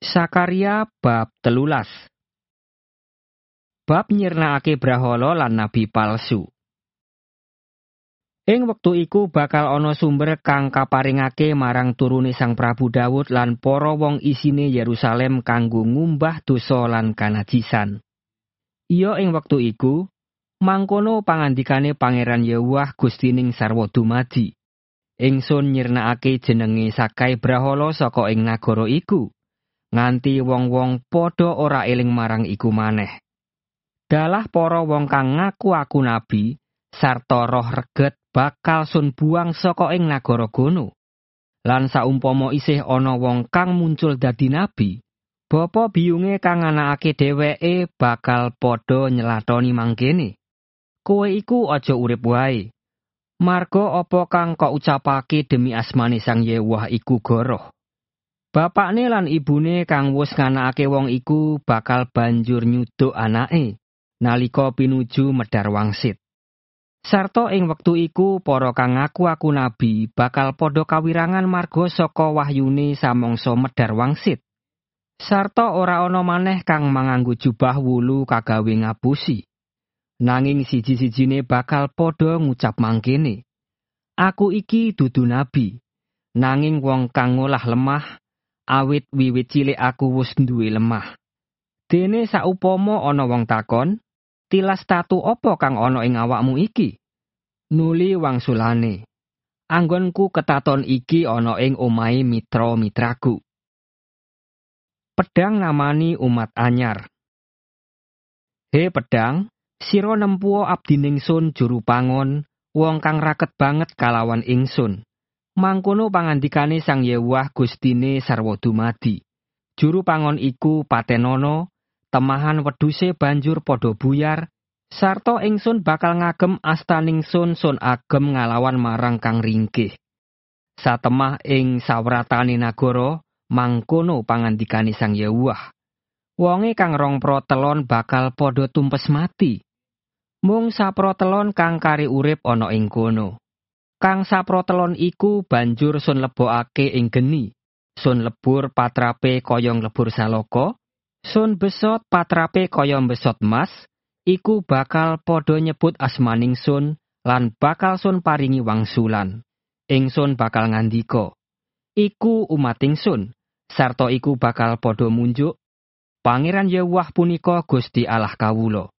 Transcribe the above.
Sakaria bab 13. Bab nyirnakake brahala lan nabi palsu. Ing wektu iku bakal ana sumber kang kaparingake marang turune Sang Prabu Daud lan para wong isine Yerusalem kanggo ngumbah dosa lan kanajisan. Iya ing wektu iku mangkono pangandikane Pangeran Yewah Gustining Sarwa Dumadi. Ingsun nyirnakake jenenge sakai brahala saka ing nagara iku. Nganti wong-wong padha ora eling marang iku maneh. Dalah para wong kang ngaku aku nabi sarta roh reget bakal sun buang saka ing nagara kono. Lan saumpama isih ana wong kang muncul dadi nabi, bapa biyunge kang anakake dheweke bakal padha nyelatoni mangkene. Kowe iku aja urip wae. Marga apa kang kok ucapake demi asmane Sang Yewah iku goroh. Bapakne lan ibune kang wis nganakake wong iku bakal banjur nyuduk anake nalika pinuju medhar wangsit. Sarta ing wektu iku para kang ngaku aku nabi bakal padha kawirangan marga saka wahyune samangsa medhar wangsit. Sarta ora ana maneh kang manganggo jubah wulu kagawe ngapusi. Nanging siji-sijine bakal padha ngucap mangkene. Aku iki dudu nabi, nanging wong kang ngolah lemah awit wiwit cilik aku wis duwe lemah. Dene saupama ana wong takon, tilas tatu apa kang ana ing awakmu iki? Nuli wangsulane. Anggonku ketaton iki ana ing omahe mitra-mitraku. Pedang namani umat anyar. He pedang, sira nempuo abdining sun juru pangon, wong kang raket banget kalawan ingsun. Mangkono pangandikane Sang Yewah Gustine Sarwa Dumadi. Juru pangon iku patenono, temahan wedhuse banjur padha buyar, sarta ingsun bakal ngagem astaningsun sun agem ngalawan marang kang ringkih. Satemah ing sawratane nagara, mangkono pangandikane Sang Yewah. Wonge kang 2 protelon bakal padha tumpes mati. Mung saprotelon kang kari urip ana ing kono. Kang saprotelon iku banjur sun lebokake ing geni. Sun lebur patrape kaya lebur salaka, sun besot patrape kaya besot mas, iku bakal padha nyebut asmaning sun lan bakal sun paringi wangsulan. Ingsun bakal ngandika, iku umating sun, sarta iku bakal padha munjuk, Pangeran Yewah punika Gusti Allah kawula.